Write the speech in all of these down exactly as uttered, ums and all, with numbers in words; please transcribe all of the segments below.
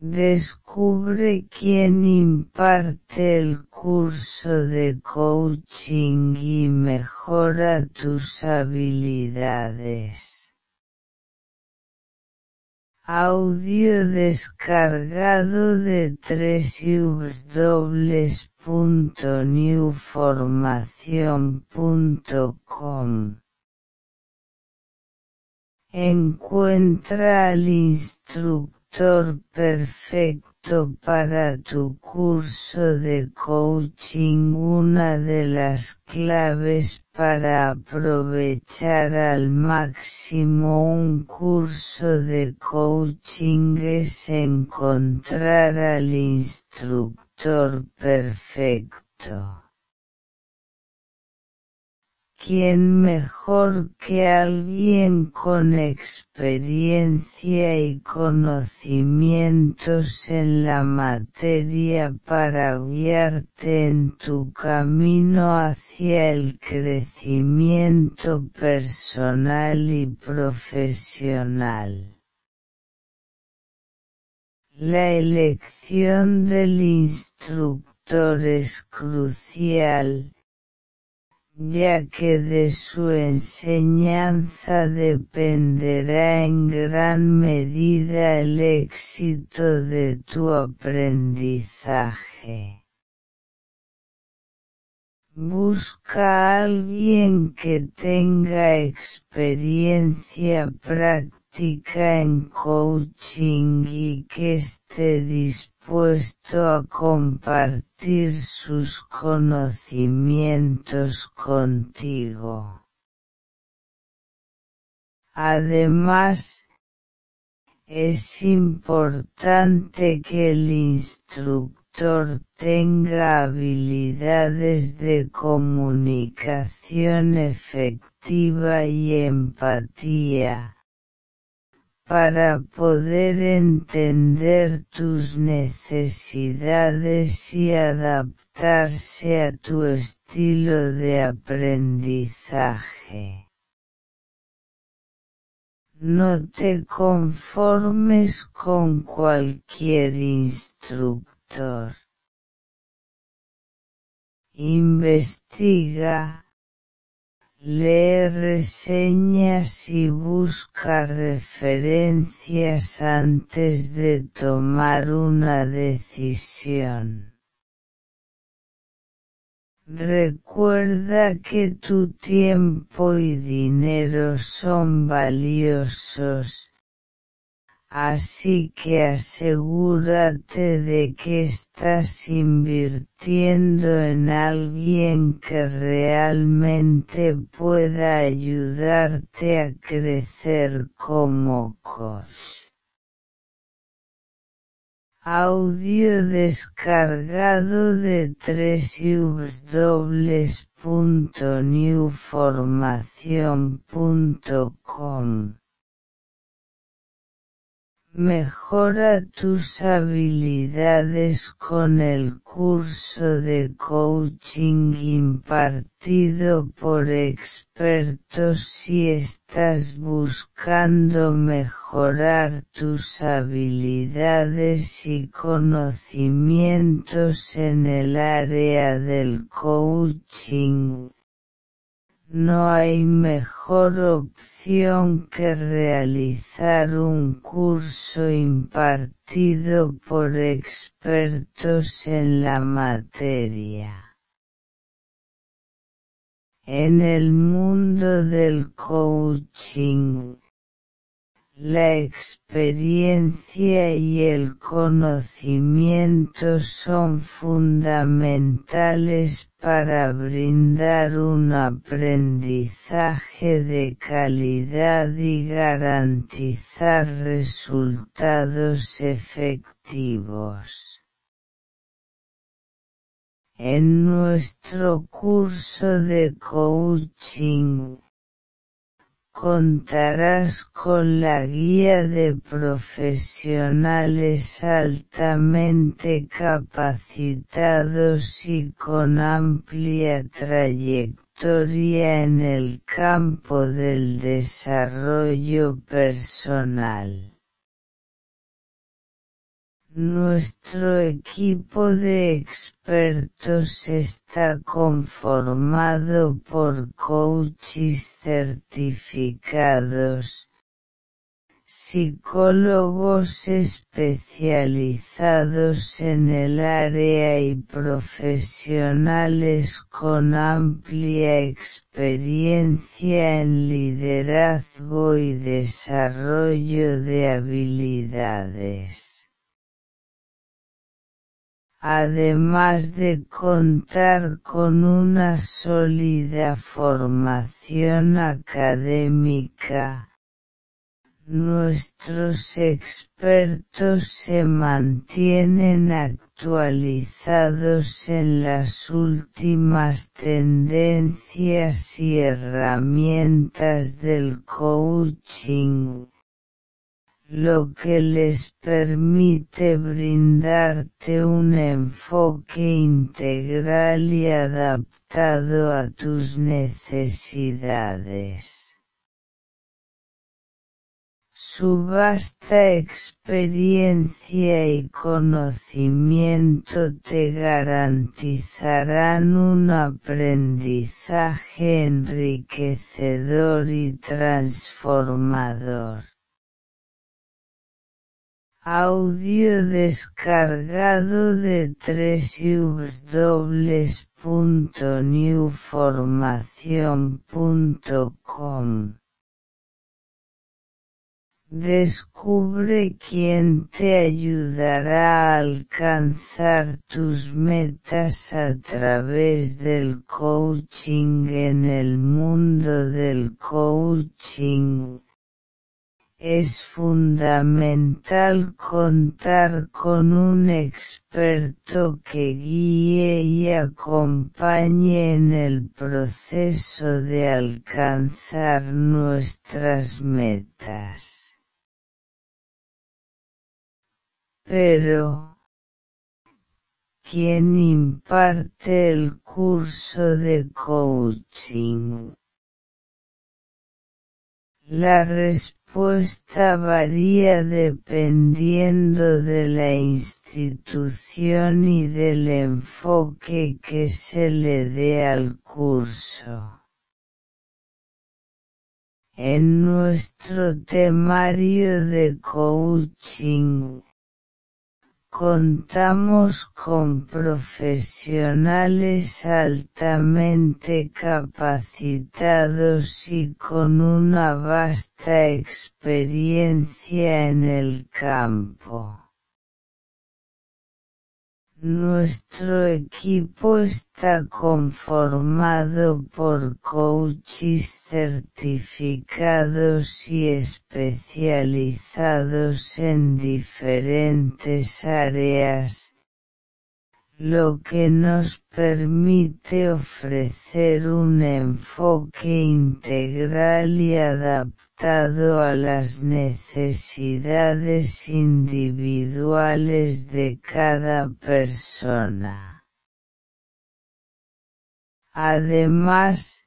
Descubre quién imparte el curso de coaching y mejora tus habilidades. Audio descargado de doble u doble u doble u punto new formación punto com. Encuentra al instructor perfecto para tu curso de coaching. Una de las claves para aprovechar al máximo un curso de coaching es encontrar al instructor perfecto. ¿Quién mejor que alguien con experiencia y conocimientos en la materia para guiarte en tu camino hacia el crecimiento personal y profesional? La elección del instructor es crucial, ya que de su enseñanza dependerá en gran medida el éxito de tu aprendizaje. Busca a alguien que tenga experiencia práctica en coaching y que esté dispuesto a compartir sus conocimientos contigo. Además, es importante que el instructor tenga habilidades de comunicación efectiva y empatía, para poder entender tus necesidades y adaptarse a tu estilo de aprendizaje. No te conformes con cualquier instructor. Investiga, lee reseñas y busca referencias antes de tomar una decisión. Recuerda que tu tiempo y dinero son valiosos, así que asegúrate de que estás invirtiendo en alguien que realmente pueda ayudarte a crecer como coach. Audio descargado de doble u doble u doble u punto new formación punto com. Mejora tus habilidades con el curso de coaching impartido por expertos si estás buscando mejorar tus habilidades y conocimientos en el área del coaching. No hay mejor opción que realizar un curso impartido por expertos en la materia. En el mundo del coaching, la experiencia y el conocimiento son fundamentales para brindar un aprendizaje de calidad y garantizar resultados efectivos. En nuestro curso de coaching, contarás con la guía de profesionales altamente capacitados y con amplia trayectoria en el campo del desarrollo personal. Nuestro equipo de expertos está conformado por coaches certificados, psicólogos especializados en el área y profesionales con amplia experiencia en liderazgo y desarrollo de habilidades. Además de contar con una sólida formación académica, nuestros expertos se mantienen actualizados en las últimas tendencias y herramientas del coaching, lo que les permite brindarte un enfoque integral y adaptado a tus necesidades. Su vasta experiencia y conocimiento te garantizarán un aprendizaje enriquecedor y transformador. Audio descargado de doble u doble u doble u punto new formación punto com. Descubre quién te ayudará a alcanzar tus metas a través del coaching. En el mundo del coaching, es fundamental contar con un experto que guíe y acompañe en el proceso de alcanzar nuestras metas. Pero, ¿quién imparte el curso de coaching? La respuesta varía dependiendo de la institución y del enfoque que se le dé al curso. En nuestro temario de coaching, contamos con profesionales altamente capacitados y con una vasta experiencia en el campo. Nuestro equipo está conformado por coaches certificados y especializados en diferentes áreas, lo que nos permite ofrecer un enfoque integral y adaptado a las necesidades individuales de cada persona. Además,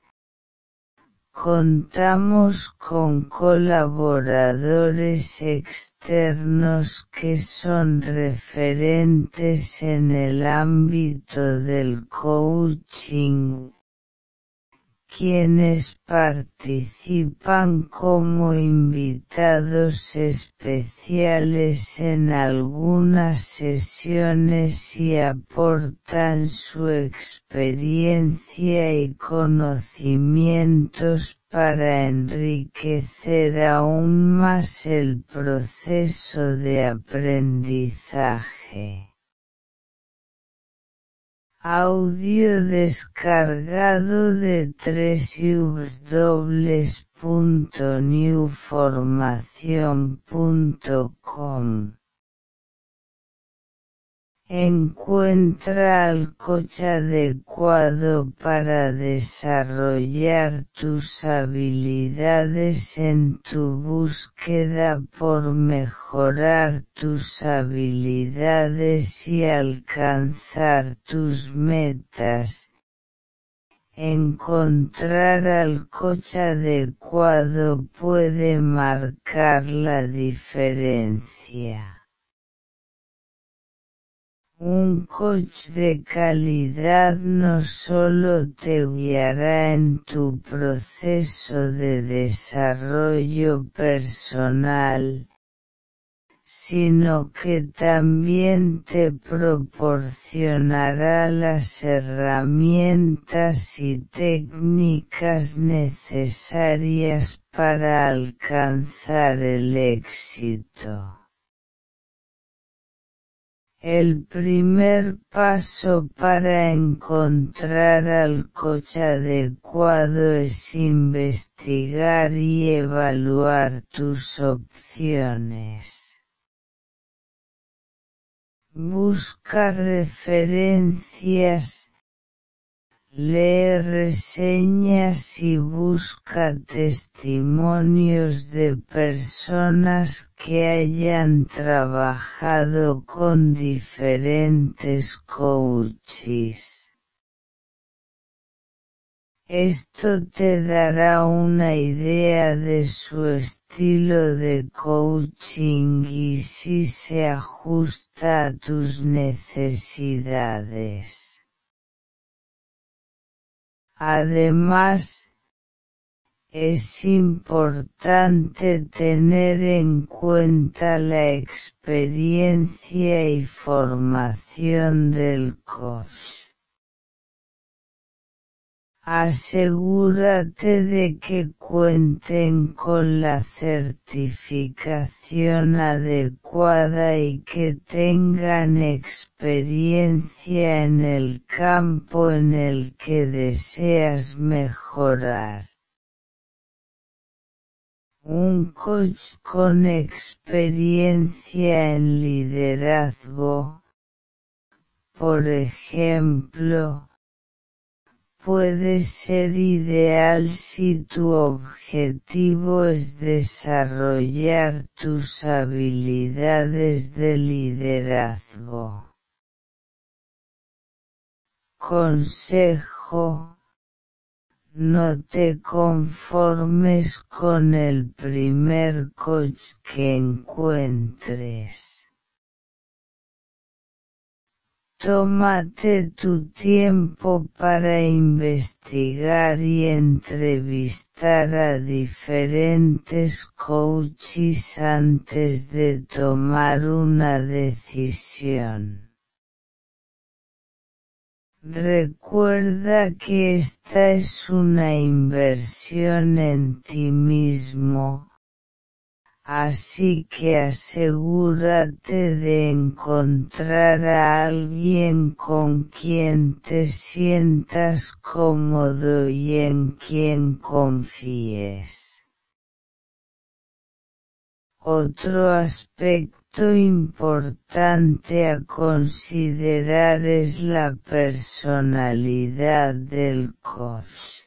contamos con colaboradores externos que son referentes en el ámbito del coaching, quienes participan como invitados especiales en algunas sesiones y aportan su experiencia y conocimientos para enriquecer aún más el proceso de aprendizaje. Audio descargado de doble u doble u doble u punto new formación punto com. Encuentra al coach adecuado para desarrollar tus habilidades en tu búsqueda por mejorar tus habilidades y alcanzar tus metas. Encontrar al coach adecuado puede marcar la diferencia. Un coach de calidad no solo te guiará en tu proceso de desarrollo personal, sino que también te proporcionará las herramientas y técnicas necesarias para alcanzar el éxito. El primer paso para encontrar al coach adecuado es investigar y evaluar tus opciones. Busca referencias, lee reseñas y busca testimonios de personas que hayan trabajado con diferentes coaches. Esto te dará una idea de su estilo de coaching y si se ajusta a tus necesidades. Además, es importante tener en cuenta la experiencia y formación del coach. Asegúrate de que cuenten con la certificación adecuada y que tengan experiencia en el campo en el que deseas mejorar. Un coach con experiencia en liderazgo, por ejemplo, puede ser ideal si tu objetivo es desarrollar tus habilidades de liderazgo. Consejo: no te conformes con el primer coach que encuentres. Tómate tu tiempo para investigar y entrevistar a diferentes coaches antes de tomar una decisión. Recuerda que esta es una inversión en ti mismo. Así que asegúrate de encontrar a alguien con quien te sientas cómodo y en quien confíes. Otro aspecto importante a considerar es la personalidad del coach.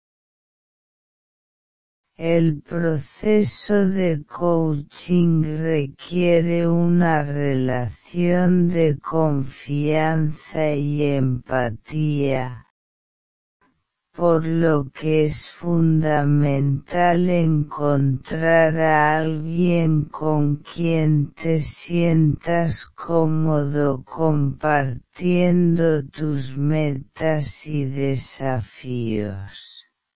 El proceso de coaching requiere una relación de confianza y empatía, por lo que es fundamental encontrar a alguien con quien te sientas cómodo compartiendo tus metas y desafíos.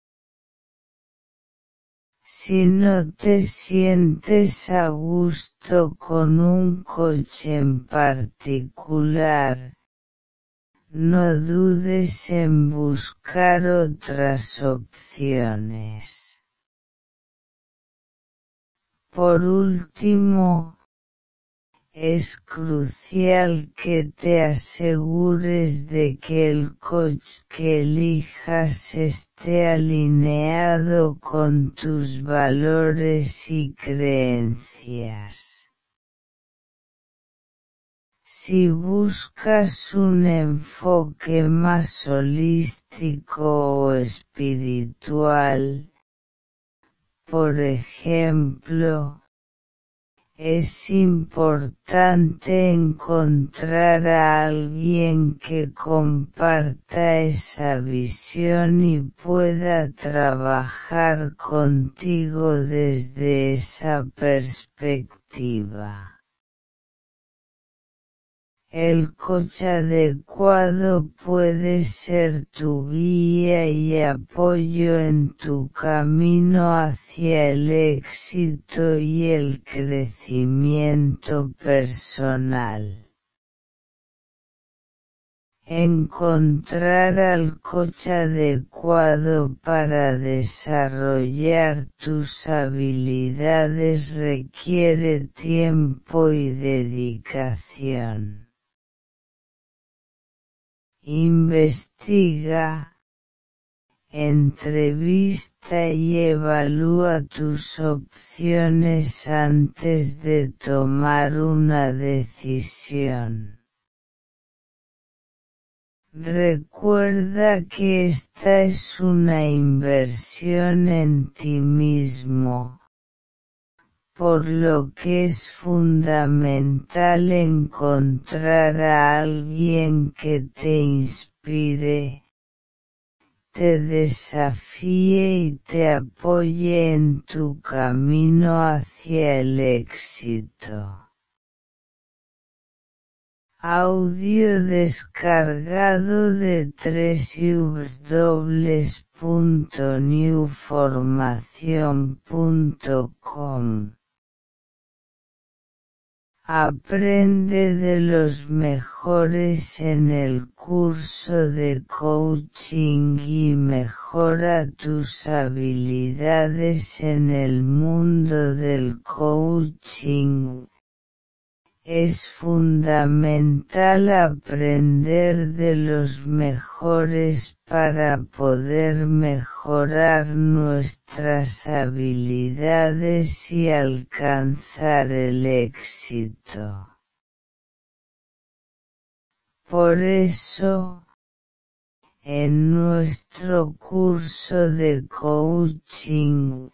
Si no te sientes a gusto con un coach en particular, no dudes en buscar otras opciones. Por último, es crucial que te asegures de que el coach que elijas esté alineado con tus valores y creencias. Si buscas un enfoque más holístico o espiritual, por ejemplo, es importante encontrar a alguien que comparta esa visión y pueda trabajar contigo desde esa perspectiva. El coach adecuado puede ser tu guía y apoyo en tu camino hacia el éxito y el crecimiento personal. Encontrar al coach adecuado para desarrollar tus habilidades requiere tiempo y dedicación. Investiga, entrevista y evalúa tus opciones antes de tomar una decisión. Recuerda que esta es una inversión en ti mismo, por lo que es fundamental encontrar a alguien que te inspire, te desafíe y te apoye en tu camino hacia el éxito. Audio descargado de doble u doble u doble u punto new formación punto com. Aprende de los mejores en el curso de coaching y mejora tus habilidades en el mundo del coaching. Es fundamental aprender de los mejores para poder mejorar nuestras habilidades y alcanzar el éxito. Por eso, en nuestro curso de coaching,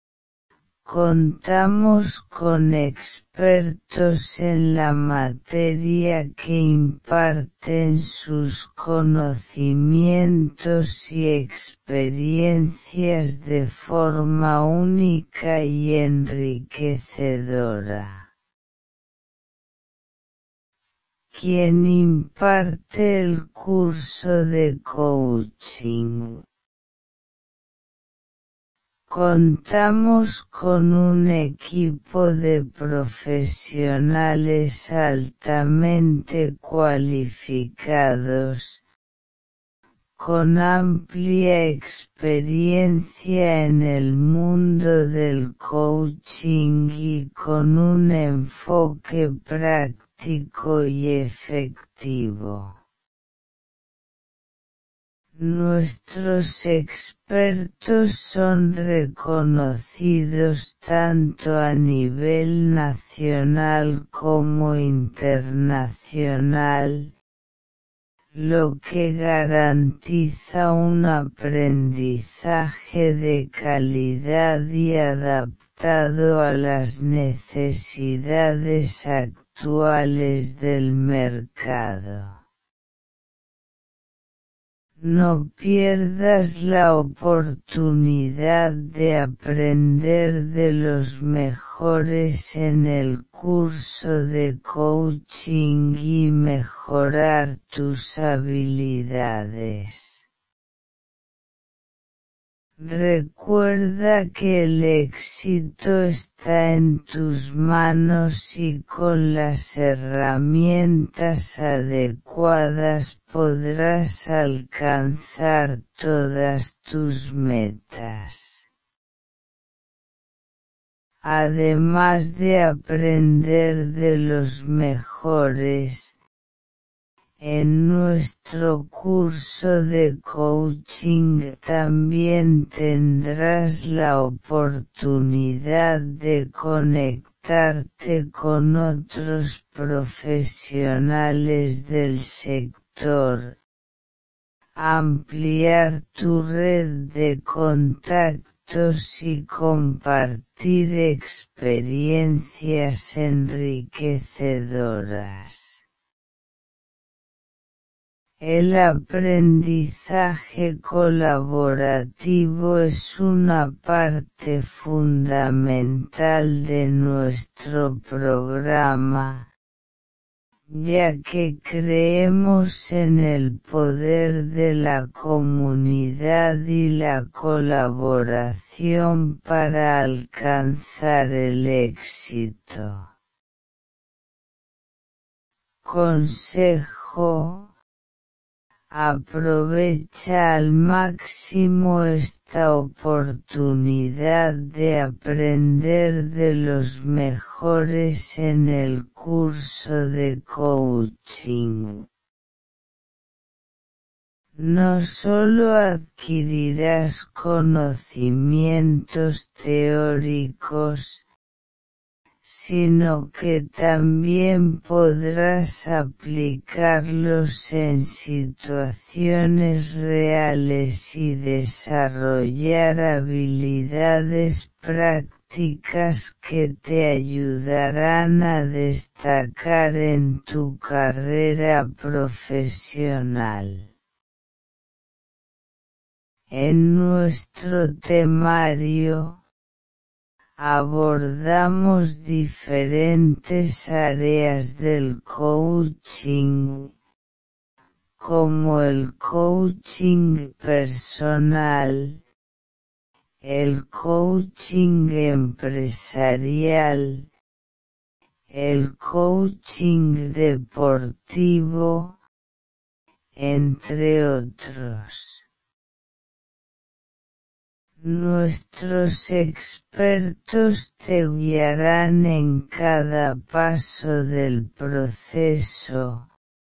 contamos con expertos en la materia que imparten sus conocimientos y experiencias de forma única y enriquecedora. Quien imparte el curso de coaching. Contamos con un equipo de profesionales altamente cualificados, con amplia experiencia en el mundo del coaching y con un enfoque práctico y efectivo. Nuestros expertos son reconocidos tanto a nivel nacional como internacional, lo que garantiza un aprendizaje de calidad y adaptado a las necesidades actuales del mercado. No pierdas la oportunidad de aprender de los mejores en el curso de coaching y mejorar tus habilidades. Recuerda que el éxito está en tus manos y con las herramientas adecuadas podrás alcanzar todas tus metas. Además de aprender de los mejores, en nuestro curso de coaching también tendrás la oportunidad de conectarte con otros profesionales del sector, ampliar tu red de contactos y compartir experiencias enriquecedoras. El aprendizaje colaborativo es una parte fundamental de nuestro programa, ya que creemos en el poder de la comunidad y la colaboración para alcanzar el éxito. Consejo: aprovecha al máximo esta oportunidad de aprender de los mejores en el curso de coaching. No solo adquirirás conocimientos teóricos, sino que también podrás aplicarlos en situaciones reales y desarrollar habilidades prácticas que te ayudarán a destacar en tu carrera profesional. En nuestro temario abordamos diferentes áreas del coaching, como el coaching personal, el coaching empresarial, el coaching deportivo, entre otros. Nuestros expertos te guiarán en cada paso del proceso,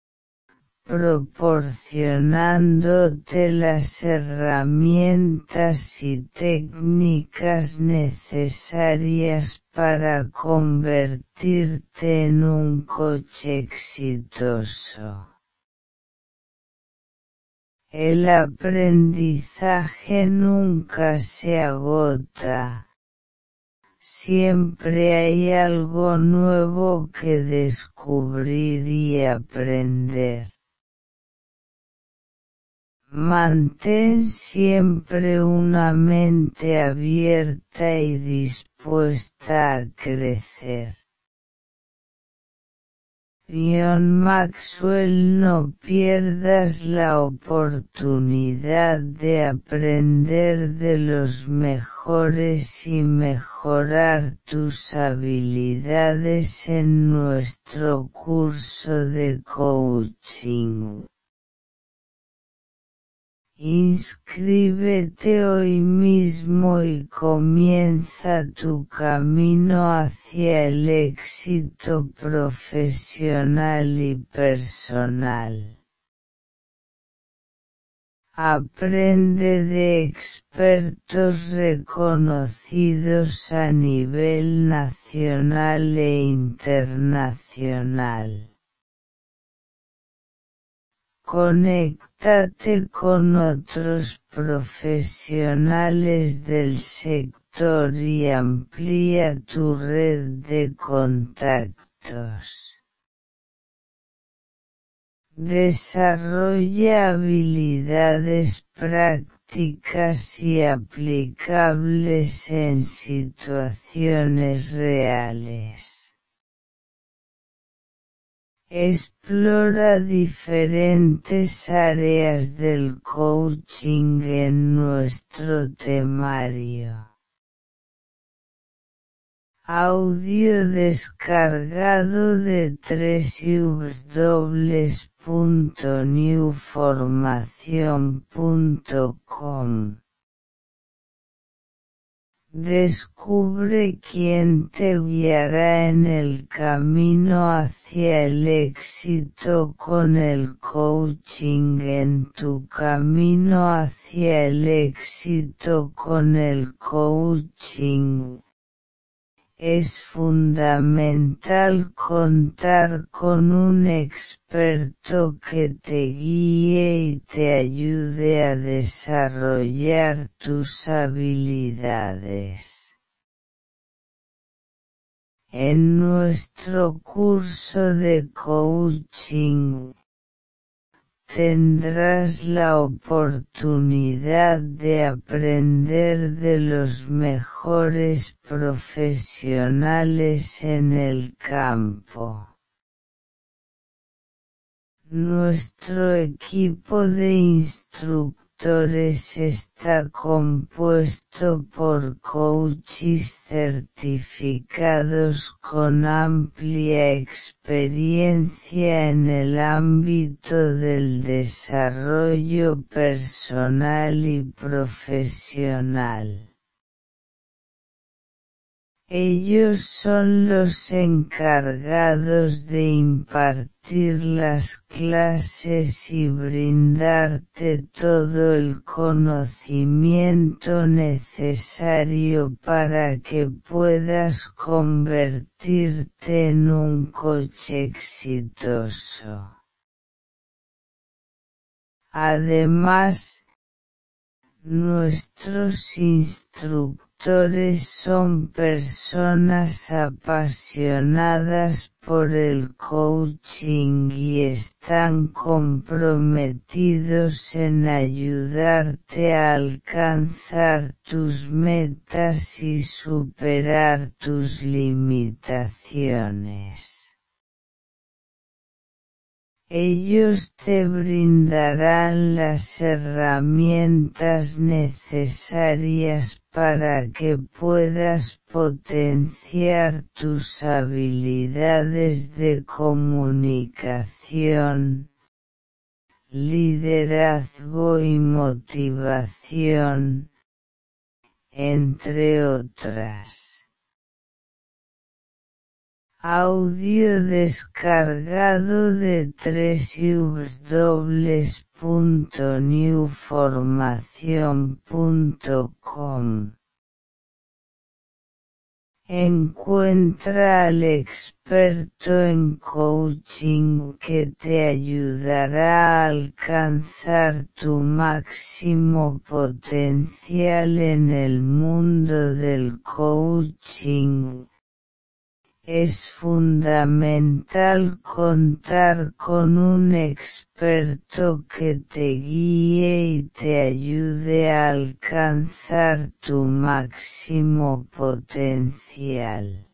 proporcionándote las herramientas y técnicas necesarias para convertirte en un coach exitoso. El aprendizaje nunca se agota. Siempre hay algo nuevo que descubrir y aprender. Mantén siempre una mente abierta y dispuesta a crecer. John Maxwell: no pierdas la oportunidad de aprender de los mejores y mejorar tus habilidades en nuestro curso de coaching. Inscríbete hoy mismo y comienza tu camino hacia el éxito profesional y personal. Aprende de expertos reconocidos a nivel nacional e internacional. Conéctate con otros profesionales del sector y amplía tu red de contactos. Desarrolla habilidades prácticas y aplicables en situaciones reales. Explora diferentes áreas del coaching en nuestro temario. Audio descargado de doble u doble u doble u punto new formación punto com. Descubre quién te guiará en el camino hacia el éxito con el coaching en tu camino hacia el éxito con el coaching. Es fundamental contar con un experto que te guíe y te ayude a desarrollar tus habilidades. En nuestro curso de coaching, tendrás la oportunidad de aprender de los mejores profesionales en el campo. Nuestro equipo de instructores está compuesto por coaches certificados con amplia experiencia en el ámbito del desarrollo personal y profesional. Ellos son los encargados de impartir las clases y brindarte todo el conocimiento necesario para que puedas convertirte en un coach exitoso. Además, nuestros instructores son personas apasionadas por el coaching y están comprometidos en ayudarte a alcanzar tus metas y superar tus limitaciones. Ellos te brindarán las herramientas necesarias para que puedas potenciar tus habilidades de comunicación, liderazgo y motivación, entre otras. Audio descargado de doble u doble u doble u punto new formación punto com. Encuentra al experto en coaching que te ayudará a alcanzar tu máximo potencial en el mundo del coaching. Es fundamental contar con un experto que te guíe y te ayude a alcanzar tu máximo potencial.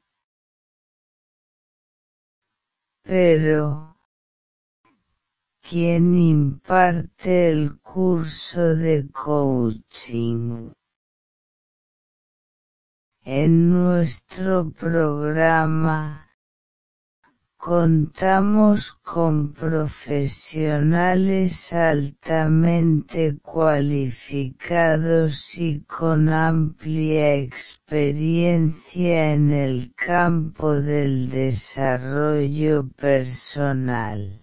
Pero, ¿quién imparte el curso de coaching? En nuestro programa, contamos con profesionales altamente cualificados y con amplia experiencia en el campo del desarrollo personal.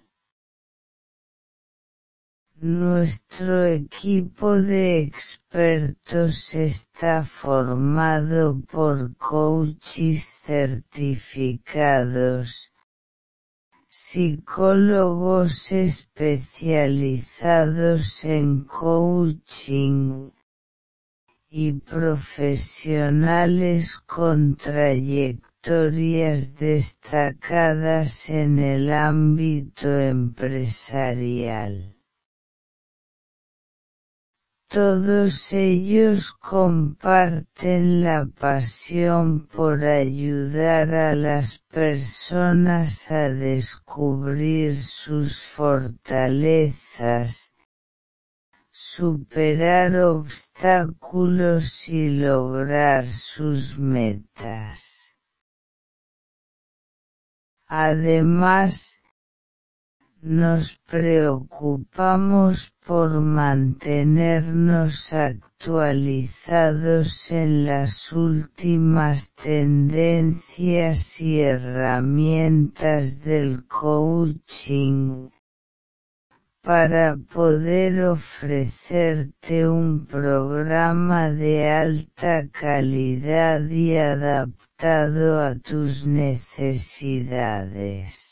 Nuestro equipo de expertos está formado por coaches certificados, psicólogos especializados en coaching y profesionales con trayectorias destacadas en el ámbito empresarial. Todos ellos comparten la pasión por ayudar a las personas a descubrir sus fortalezas, superar obstáculos y lograr sus metas. Además, nos preocupamos por mantenernos actualizados en las últimas tendencias y herramientas del coaching, para poder ofrecerte un programa de alta calidad y adaptado a tus necesidades.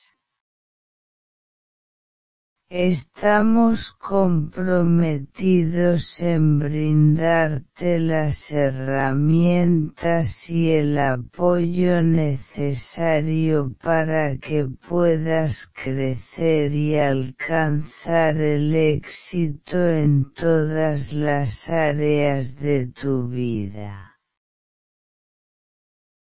Estamos comprometidos en brindarte las herramientas y el apoyo necesario para que puedas crecer y alcanzar el éxito en todas las áreas de tu vida.